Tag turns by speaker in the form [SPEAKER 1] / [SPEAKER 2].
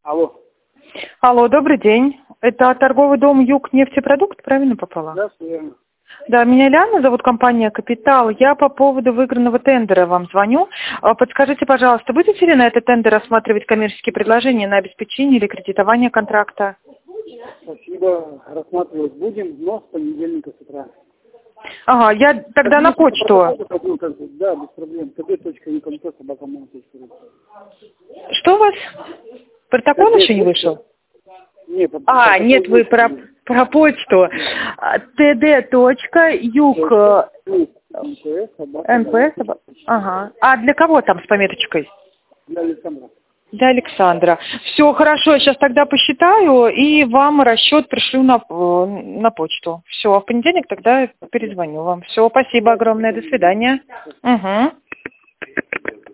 [SPEAKER 1] Алло.
[SPEAKER 2] Алло, добрый день. Это торговый дом Юг нефтепродукт, правильно попала?
[SPEAKER 1] Да, все верно.
[SPEAKER 2] Да, меня Ляна зовут, компания «Капитал». Я по поводу выигранного тендера вам звоню. Подскажите, пожалуйста, будете ли на этот тендер рассматривать коммерческие предложения на обеспечение или кредитование контракта?
[SPEAKER 1] Спасибо. Рассматривать будем, но с понедельника с утра.
[SPEAKER 2] Ага, я тогда на почту.
[SPEAKER 1] Да, без проблем. kb.incontest@mail.ru.
[SPEAKER 2] Что у вас? Протокол еще не вышел?
[SPEAKER 1] Нет,
[SPEAKER 2] Нет, вы про почту. td.юг НПС. Ага. А для кого там с пометочкой?
[SPEAKER 1] Для Александра.
[SPEAKER 2] Для Александра. Все, хорошо, я сейчас тогда посчитаю и вам расчет пришлю на почту. Все, а в понедельник тогда перезвоню вам. Все, спасибо огромное, до свидания. Угу.